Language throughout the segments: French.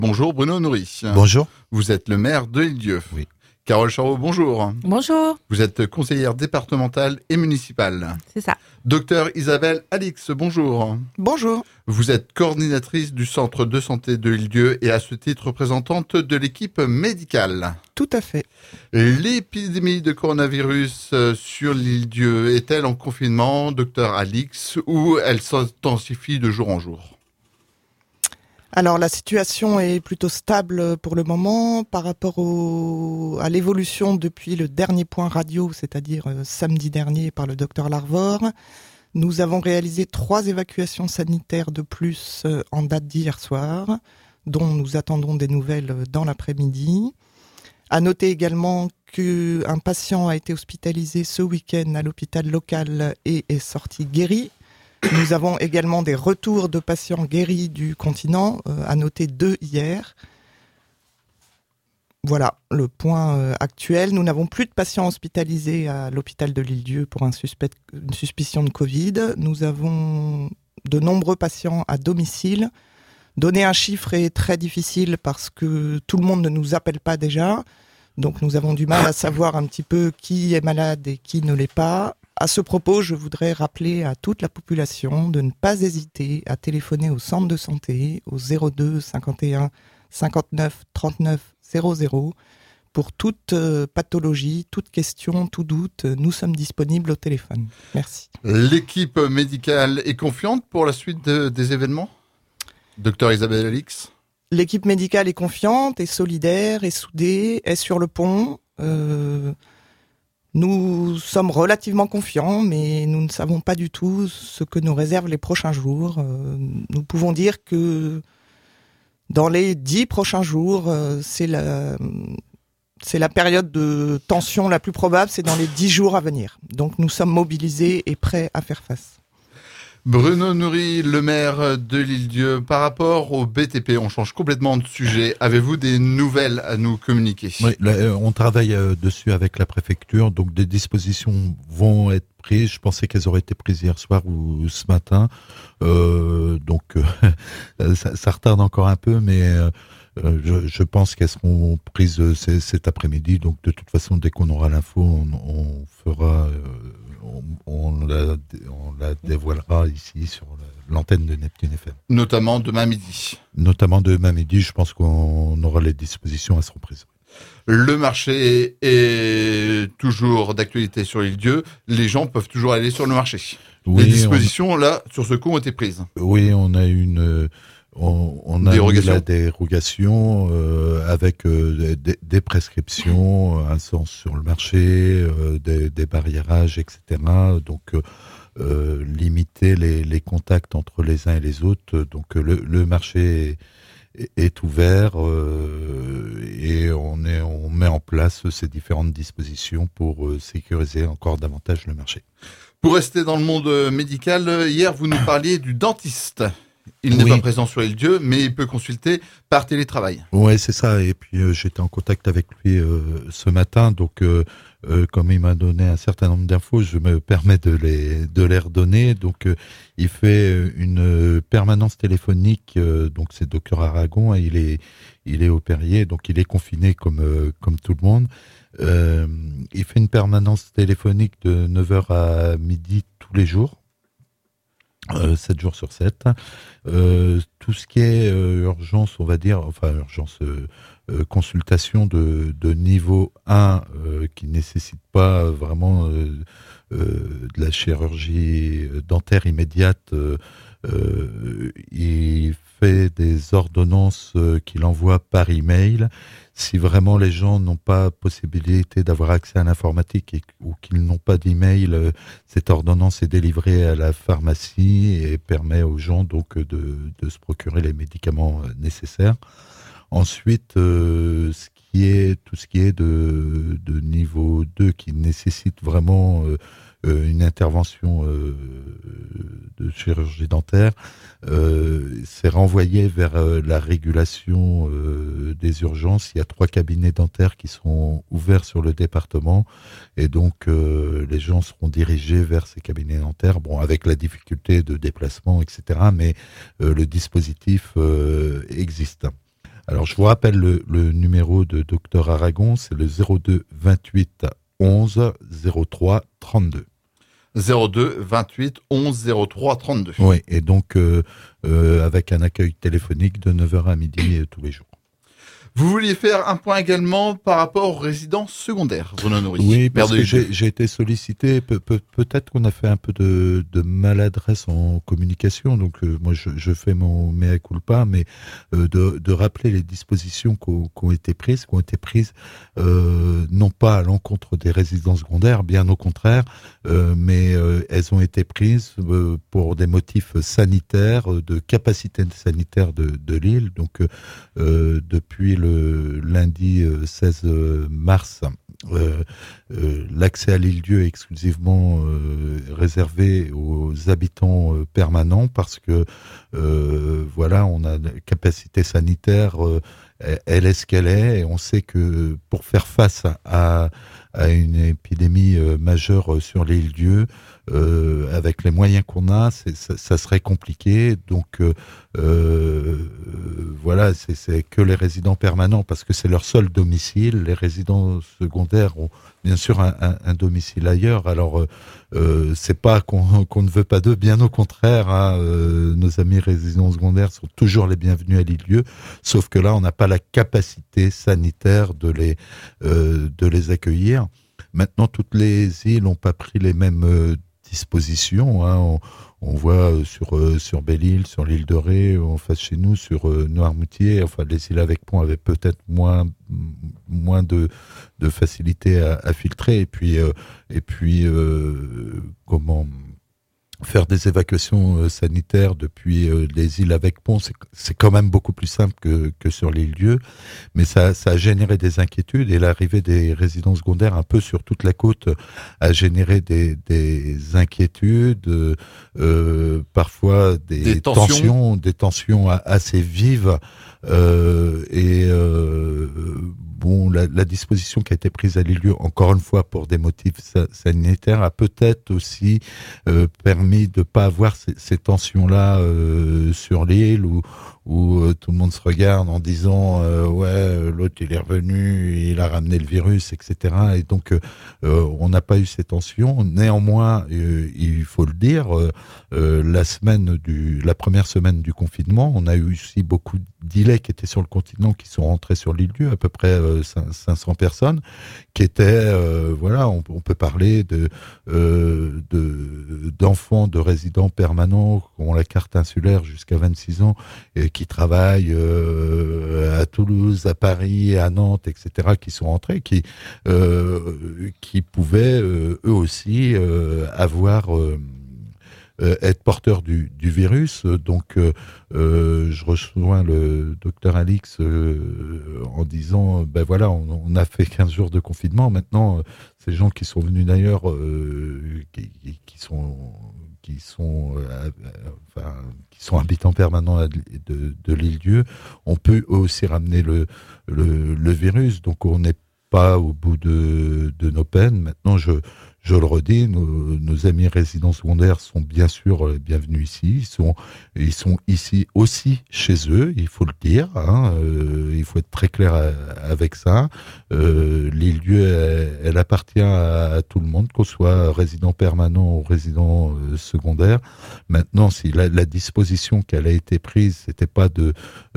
Bonjour Bruno Noury. Bonjour. Vous êtes le maire de L'Île-d'Yeu. Oui. Carole Charot, bonjour. Bonjour. Vous êtes conseillère départementale et municipale. C'est ça. Docteur Isabelle Alix, bonjour. Bonjour. Vous êtes coordinatrice du centre de santé de L'Île-d'Yeu et à ce titre représentante de l'équipe médicale. Tout à fait. L'épidémie de coronavirus sur L'Île-d'Yeu est-elle en confinement, docteur Alix, ou elle s'intensifie de jour en jour ? Alors la situation est plutôt stable pour le moment par rapport à l'évolution depuis le dernier point radio, c'est-à-dire samedi dernier par le docteur Larvor. Nous avons réalisé 3 évacuations sanitaires de plus en date d'hier soir, dont nous attendons des nouvelles dans l'après-midi. À noter également qu'un patient a été hospitalisé ce week-end à l'hôpital local et est sorti guéri. Nous avons également des retours de patients guéris du continent, à noter 2 hier. Voilà le point actuel. Nous n'avons plus de patients hospitalisés à l'hôpital de L'Île-d'Yeu pour une suspicion de Covid. Nous avons de nombreux patients à domicile. Donner un chiffre est très difficile parce que tout le monde ne nous appelle pas déjà. Donc nous avons du mal à savoir un petit peu qui est malade et qui ne l'est pas. À ce propos, je voudrais rappeler à toute la population de ne pas hésiter à téléphoner au centre de santé au 02 51 59 39 00 pour toute pathologie, toute question, tout doute. Nous sommes disponibles au téléphone. Merci. L'équipe médicale est confiante pour la suite des événements ? Docteur Isabelle Alix ? L'équipe médicale est confiante, est solidaire, est soudée, est sur le pont. Nous sommes relativement confiants, mais nous ne savons pas du tout ce que nous réservent les prochains jours. Nous pouvons dire que dans les 10 prochains jours, c'est la période de tension la plus probable, c'est dans les 10 jours à venir. Donc nous sommes mobilisés et prêts à faire face. Bruno Noury, le maire de L'Île-d'Yeu, par rapport au BTP, on change complètement de sujet. Avez-vous des nouvelles à nous communiquer ? Oui, là, on travaille dessus avec la préfecture, donc des dispositions vont être prises. Je pensais qu'elles auraient été prises hier soir ou ce matin, donc ça retarde encore un peu, mais je pense qu'elles seront prises cet après-midi. Donc de toute façon, dès qu'on aura l'info, on fera... On la dévoilera ici sur l'antenne de Neptune FM. Notamment demain midi. Je pense qu'on aura les dispositions à se reprises. Le marché est toujours d'actualité sur L'Île-d'Yeu. Les gens peuvent toujours aller sur le marché. Oui, les dispositions, là, sur ce coup, ont été prises. Oui, on a on a eu la dérogation avec des prescriptions, un sens sur le marché, des barriérages, etc. Donc limiter les contacts entre les uns et les autres. Donc le marché est ouvert et on met en place ces différentes dispositions pour sécuriser encore davantage le marché. Pour rester dans le monde médical, hier vous nous parliez du dentiste. Il n'est pas présent sur L'Île-d'Yeu, mais il peut consulter par télétravail. Oui, c'est ça. Et puis j'étais en contact avec lui ce matin, donc comme il m'a donné un certain nombre d'infos, je me permets de les redonner. Donc il fait une permanence téléphonique, donc c'est Docteur Aragon, et il est au Perrier, donc il est confiné comme tout le monde. Il fait une permanence téléphonique de 9h à midi tous les jours. 7 jours sur 7. Tout ce qui est urgence, on va dire, consultation de niveau 1 qui ne nécessite pas vraiment de la chirurgie dentaire immédiate, il fait des ordonnances qu'il envoie par email. Si vraiment les gens n'ont pas possibilité d'avoir accès à l'informatique ou qu'ils n'ont pas d'email, cette ordonnance est délivrée à la pharmacie et permet aux gens donc de se procurer les médicaments nécessaires. Ensuite, tout ce qui est de niveau 2 qui nécessite vraiment une intervention de chirurgie dentaire, c'est renvoyé vers la régulation des urgences. Il y a 3 cabinets dentaires qui sont ouverts sur le département et donc les gens seront dirigés vers ces cabinets dentaires, avec la difficulté de déplacement, etc. Mais le dispositif existe. Alors, je vous rappelle le numéro de Dr Aragon, c'est le 02 28 11 03 32. 02 28 11 03 32. Oui, et donc avec un accueil téléphonique de 9h à midi tous les jours. Vous vouliez faire un point également par rapport aux résidences secondaires, Bruno Noury. Oui, parce que j'ai été sollicité. Peut-être qu'on a fait un peu de maladresse en communication. Donc moi, je fais mon mea culpa, mais de rappeler les dispositions qui ont été prises, non pas à l'encontre des résidences secondaires, bien au contraire, mais elles ont été prises pour des motifs sanitaires, de capacité sanitaire de l'île. Donc depuis le lundi 16 mars, l'accès à l'île-dieu est exclusivement réservé aux habitants permanents parce que voilà, on a une capacité sanitaire, elle est ce qu'elle est, et on sait que pour faire face à une épidémie majeure sur l'île-dieu, avec les moyens qu'on a, ça serait compliqué. Donc voilà, c'est que les résidents permanents, parce que c'est leur seul domicile. Les résidents secondaires ont bien sûr un domicile ailleurs. Alors c'est pas qu'on ne veut pas d'eux, bien au contraire. Hein, nos amis résidents secondaires sont toujours les bienvenus à l'île-dieu, sauf que là on n'a pas la capacité sanitaire de les accueillir. Maintenant, toutes les îles n'ont pas pris les mêmes dispositions. Hein. On voit sur Belle-Île, sur l'île de Ré, en face chez nous, sur Noirmoutier, enfin les îles avec pont avaient peut-être moins de facilité à filtrer. Et puis comment faire des évacuations sanitaires depuis les îles avec pont, c'est quand même beaucoup plus simple que sur l'île-dieu, mais ça a généré des inquiétudes, et l'arrivée des résidents secondaires un peu sur toute la côte a généré des inquiétudes, parfois des tensions assez vives, bon, la disposition qui a été prise à l'île-dieu, encore une fois pour des motifs sanitaires, a peut-être aussi permis de ne pas avoir ces tensions-là sur l'île où tout le monde se regarde en disant ouais, l'autre il est revenu, il a ramené le virus, etc. Et donc on n'a pas eu ces tensions. Néanmoins, il faut le dire, la première semaine du confinement, on a eu aussi beaucoup d'îlets qui étaient sur le continent qui sont rentrés sur l'île-dieu, à peu près 500 personnes, qui étaient voilà, on peut parler d'enfants de résidents permanents qui ont la carte insulaire jusqu'à 26 ans et qui travaillent à Toulouse, à Paris, à Nantes, etc., qui sont rentrés, qui pouvaient eux aussi avoir être porteurs du virus. Donc je rejoins le docteur Alix en disant ben voilà, on a fait 15 jours de confinement. Maintenant, ces gens qui sont venus d'ailleurs, qui sont habitants permanents de l'île-dieu, on peut aussi ramener le virus. Donc on n'est pas au bout de nos peines. Maintenant, je le redis, nos amis résidents secondaires sont bien sûr bienvenus ici. Ils sont ici aussi chez eux, il faut le dire. Hein, il faut être très clair avec ça. L'île-dieu, elle appartient à tout le monde, qu'on soit résident permanent ou résident secondaire. Maintenant, si la disposition qu'elle a été prise, c'était pas de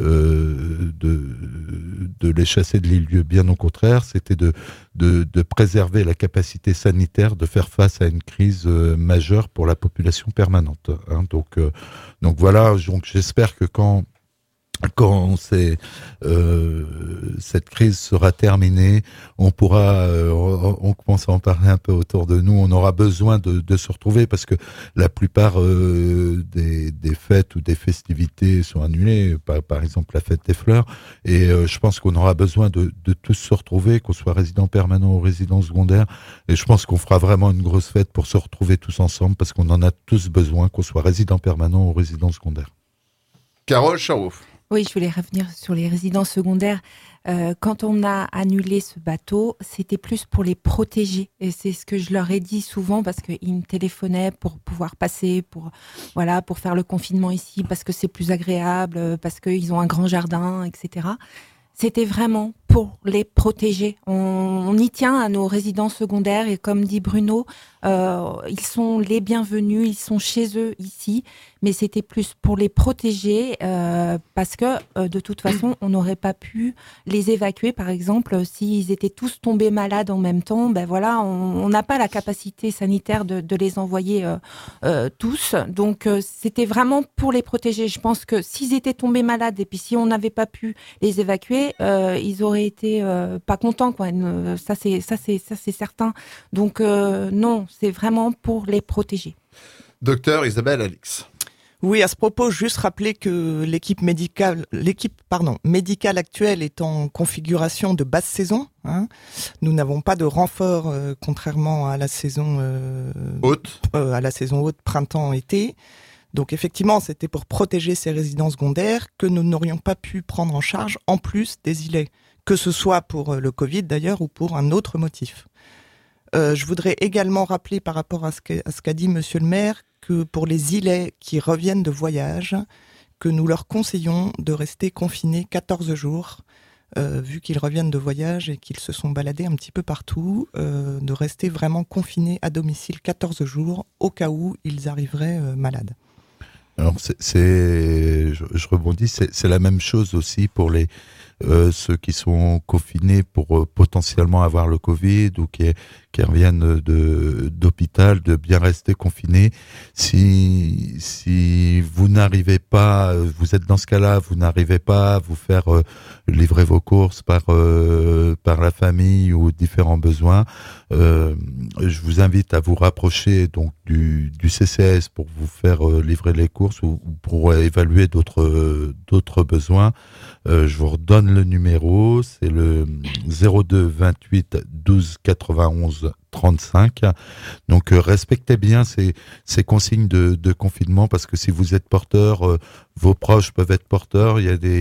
les chasser de l'île-dieu, bien au contraire, c'était de préserver la capacité sanitaire de faire face à une crise majeure pour la population permanente. Hein. Donc voilà, donc j'espère que quand cette crise sera terminée, on pourra, on commence à en parler un peu autour de nous, on aura besoin de se retrouver parce que la plupart des fêtes ou des festivités sont annulées, par exemple la fête des fleurs, et je pense qu'on aura besoin de tous se retrouver, qu'on soit résident permanent ou résident secondaire, et je pense qu'on fera vraiment une grosse fête pour se retrouver tous ensemble parce qu'on en a tous besoin, qu'on soit résident permanent ou résident secondaire. Carole Charouf. Oui, je voulais revenir sur les résidences secondaires. Quand on a annulé ce bateau, c'était plus pour les protéger. Et c'est ce que je leur ai dit souvent parce qu'ils me téléphonaient pour pouvoir passer, pour faire le confinement ici, parce que c'est plus agréable, parce qu'ils ont un grand jardin, etc. C'était vraiment pour les protéger. On y tient à nos résidences secondaires et comme dit Bruno, ils sont les bienvenus, ils sont chez eux ici, mais c'était plus pour les protéger parce que de toute façon, on n'aurait pas pu les évacuer. Par exemple, s'ils étaient tous tombés malades en même temps, ben voilà, on n'a pas la capacité sanitaire de les envoyer tous. Donc, c'était vraiment pour les protéger. Je pense que s'ils étaient tombés malades et puis si on n'avait pas pu les évacuer, ils auraient été pas contents, quoi. Ça c'est certain. Donc non, c'est vraiment pour les protéger. Docteur Isabelle Alix. Oui, à ce propos, juste rappeler que l'équipe médicale actuelle est en configuration de basse saison. Nous n'avons pas de renfort, contrairement à la saison haute, printemps-été. Donc effectivement, c'était pour protéger ces résidents secondaires que nous n'aurions pas pu prendre en charge en plus des îlets, que ce soit pour le Covid d'ailleurs ou pour un autre motif. Je voudrais également rappeler par rapport à ce qu'a dit Monsieur le maire que pour les îlets qui reviennent de voyage, que nous leur conseillons de rester confinés 14 jours, vu qu'ils reviennent de voyage et qu'ils se sont baladés un petit peu partout, de rester vraiment confinés à domicile 14 jours au cas où ils arriveraient malades. Alors je rebondis, c'est la même chose aussi pour ceux qui sont confinés pour potentiellement avoir le Covid ou qui reviennent d'hôpital, de bien rester confinés. Si vous n'arrivez pas, vous êtes dans ce cas-là, vous n'arrivez pas à vous faire livrer vos courses par la famille ou différents besoins, je vous invite à vous rapprocher donc du CCAS pour vous faire livrer les courses ou pour évaluer d'autres besoins. Je vous redonne le numéro, c'est le 02 28 12 91 35. Donc respectez bien ces consignes de confinement parce que si vous êtes porteur, vos proches peuvent être porteurs.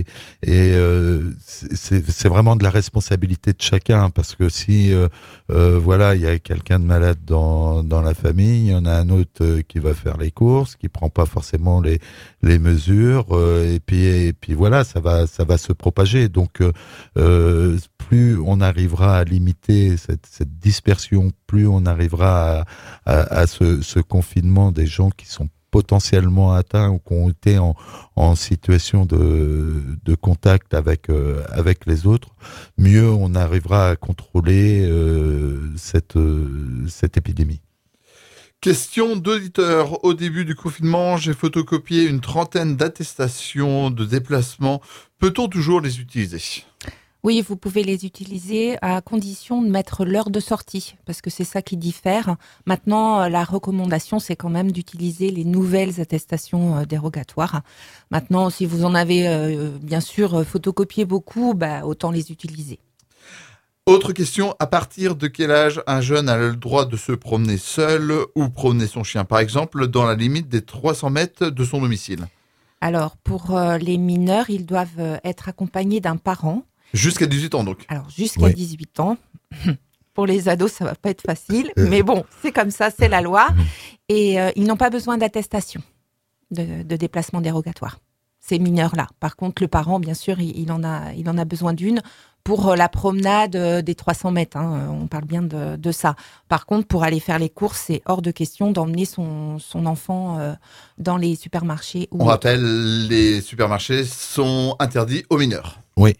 C'est vraiment de la responsabilité de chacun parce que si il y a quelqu'un de malade dans la famille, il y en a un autre qui va faire les courses, qui prend pas forcément les mesures et puis voilà, ça va se propager. Donc plus on arrivera à limiter cette dispersion, plus on arrivera à ce confinement des gens qui sont potentiellement atteints ou qui ont été en situation de contact avec les autres, mieux on arrivera à contrôler cette épidémie. Question d'auditeur. Au début du confinement, j'ai photocopié une trentaine d'attestations de déplacement. Peut-on toujours les utiliser ? Oui, vous pouvez les utiliser à condition de mettre l'heure de sortie, parce que c'est ça qui diffère. Maintenant, la recommandation, c'est quand même d'utiliser les nouvelles attestations dérogatoires. Maintenant, si vous en avez bien sûr photocopié beaucoup, autant les utiliser. Autre question, à partir de quel âge un jeune a le droit de se promener seul ou promener son chien, par exemple, dans la limite des 300 mètres de son domicile ? Alors, pour les mineurs, ils doivent être accompagnés d'un parent. Jusqu'à 18 ans, donc. Alors, jusqu'à 18 ans. Pour les ados, ça va pas être facile. Mais bon, c'est comme ça, c'est la loi. Et ils n'ont pas besoin d'attestation de déplacement dérogatoire. Ces mineurs-là. Par contre, le parent, bien sûr, il en a besoin d'une pour la promenade des 300 mètres. On parle bien de ça. Par contre, pour aller faire les courses, c'est hors de question d'emmener son enfant dans les supermarchés. On rappelle, les supermarchés sont interdits aux mineurs. Oui.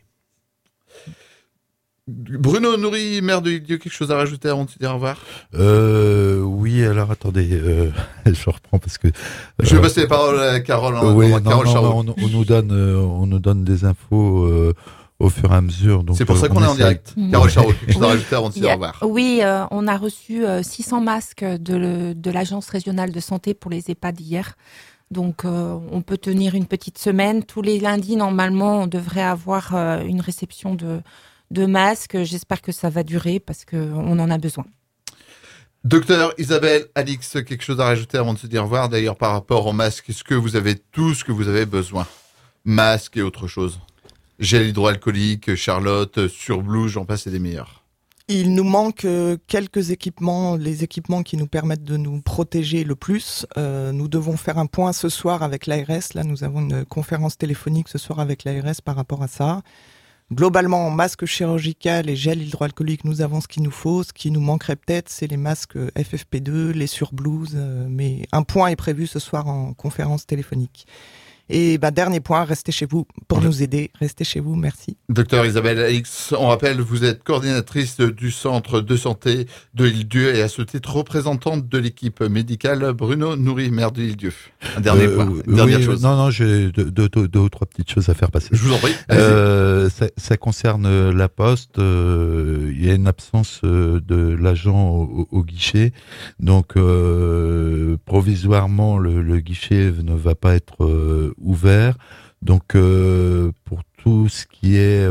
Bruno Nourri, maire de l'Île-Dieu, quelque chose à rajouter avant de se dire au revoir ? Oui, alors attendez, je reprends parce que... je vais passer les paroles à Carole. Carole Charot. On nous donne des infos au fur et à mesure. Donc c'est pour ça qu'on est en direct. Carole Charot, quelque chose à rajouter avant de se dire au revoir ? Oui, on a reçu 600 masques de l'Agence régionale de santé pour les EHPAD hier. Donc, on peut tenir une petite semaine. Tous les lundis, normalement, on devrait avoir une réception de masques. J'espère que ça va durer parce qu'on en a besoin. Docteur Isabelle Alix, quelque chose à rajouter avant de se dire au revoir ? D'ailleurs, par rapport aux masques, est-ce que vous avez tout ce que vous avez besoin ? masques et autre chose. Gel hydroalcoolique, Charlotte, Surblue, j'en passe et des meilleurs. Il nous manque quelques équipements, les équipements qui nous permettent de nous protéger le plus. Nous devons faire un point ce soir avec l'ARS. Là, nous avons une conférence téléphonique ce soir avec l'ARS par rapport à ça. Globalement, en masque chirurgical et gel hydroalcoolique, nous avons ce qu'il nous faut. Ce qui nous manquerait peut-être, c'est les masques FFP2, les surblouses. Mais un point est prévu ce soir en conférence téléphonique. Et dernier point, restez chez vous pour nous aider. Restez chez vous, merci. Docteur Isabelle Alix, on rappelle, vous êtes coordinatrice du centre de santé de l'Île-Dieu et à ce titre représentante de l'équipe médicale Bruno Noury, maire de l'Île-Dieu. Un dernier point, dernière chose. Non, j'ai deux ou trois petites choses à faire passer. Je vous en prie. Ça concerne la Poste. Il y a une absence de l'agent au guichet. Donc, provisoirement, le guichet ne va pas être ouvert. Donc, pour tout ce qui est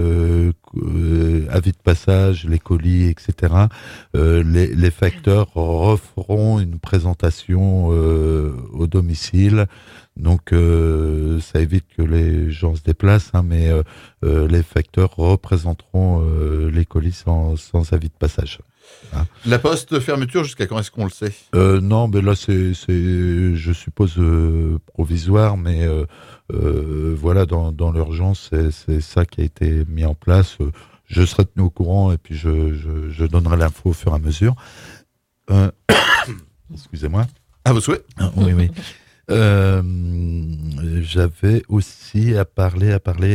avis de passage, les colis, etc., les facteurs referont une présentation au domicile. Donc, ça évite que les gens se déplacent, mais les facteurs représenteront les colis sans avis de passage. Hein. La Poste, fermeture, jusqu'à quand est-ce qu'on le sait ? Non, mais là, c'est je suppose, provisoire, mais voilà, dans l'urgence, c'est ça qui a été mis en place. Je serai tenu au courant et puis je donnerai l'info au fur et à mesure. Excusez-moi. À vos souhaits. Oui. J'avais aussi à parler.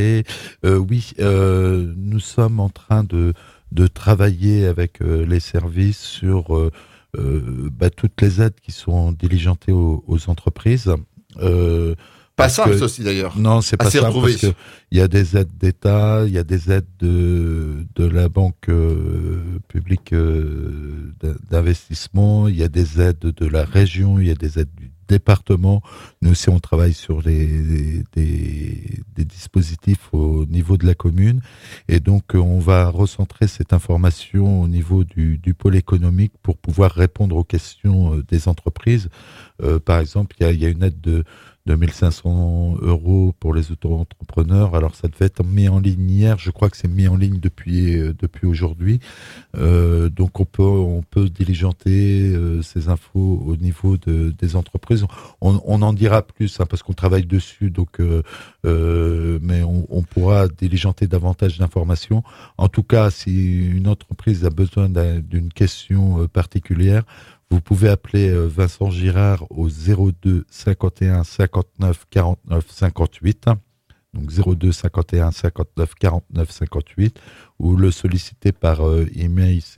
Nous sommes en train de travailler avec les services sur toutes les aides qui sont diligentées aux entreprises. Pas simple aussi d'ailleurs. Non, c'est pas simple parce que il y a des aides d'État, il y a des aides de la banque publique d'investissement, il y a des aides de la région, il y a des aides du département. Nous aussi, on travaille sur des dispositifs au niveau de la commune. Et donc, on va recentrer cette information au niveau du pôle économique pour pouvoir répondre aux questions des entreprises. Par exemple, il y a une aide de 2500 € pour les auto-entrepreneurs. Alors, ça devait être mis en ligne hier. Je crois que c'est mis en ligne depuis aujourd'hui. Donc, on peut diligenter ces infos au niveau des entreprises. On en dira plus, parce qu'on travaille dessus. Donc, mais on pourra diligenter davantage d'informations. En tout cas, si une entreprise a besoin d'une question particulière, vous pouvez appeler Vincent Girard au 02 51 59 49 58, donc 02 51 59 49 58, ou le solliciter par email, c'est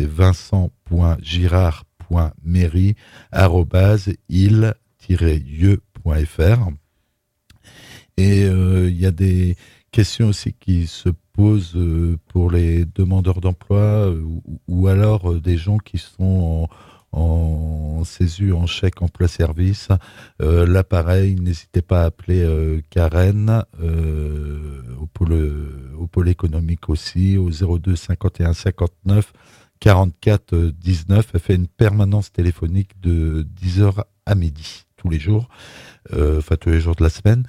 vincent.girard.mairie@il-lieu.fr. Et il y a des questions aussi qui se posent pour les demandeurs d'emploi ou alors des gens qui sont en CESU, en chèque emploi-service. Là, pareil, n'hésitez pas à appeler Karen au pôle économique aussi, au 02 51 59 44 19. Elle fait une permanence téléphonique de 10h à midi, tous les jours, tous les jours de la semaine.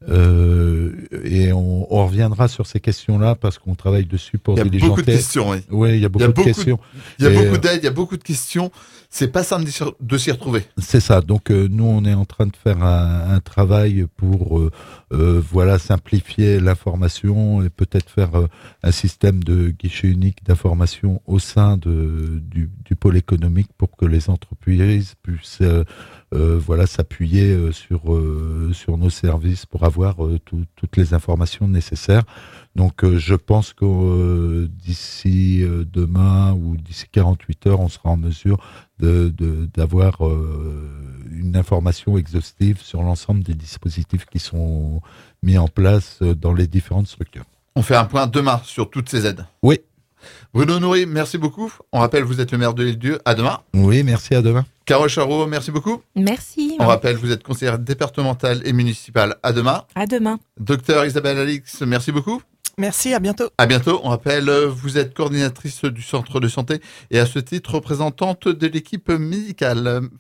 Et on reviendra sur ces questions-là parce qu'on travaille dessus pour diligenter. Il y a beaucoup de questions, oui. Oui, il y a beaucoup de questions. Il y a beaucoup d'aides, il y a beaucoup de questions. C'est pas simple de s'y retrouver. C'est ça. Donc, nous, on est en train de faire un travail pour, simplifier l'information et peut-être faire un système de guichet unique d'information au sein du pôle économique pour que les entreprises puissent s'appuyer sur nos services pour avoir toutes les informations nécessaires. Donc, je pense que d'ici demain ou d'ici 48 heures, on sera en mesure d'avoir une information exhaustive sur l'ensemble des dispositifs qui sont mis en place dans les différentes structures. On fait un point demain sur toutes ces aides. Oui. Bruno Noury, merci beaucoup. On rappelle, vous êtes le maire de l'Île-Dieu. À demain. Oui, merci, à demain. Carole Charot, merci beaucoup. Merci. On rappelle, vous êtes conseillère départementale et municipale. À demain. À demain. Docteur Isabelle Alix, merci beaucoup. Merci, à bientôt. À bientôt. On rappelle, vous êtes coordinatrice du centre de santé et à ce titre représentante de l'équipe médicale.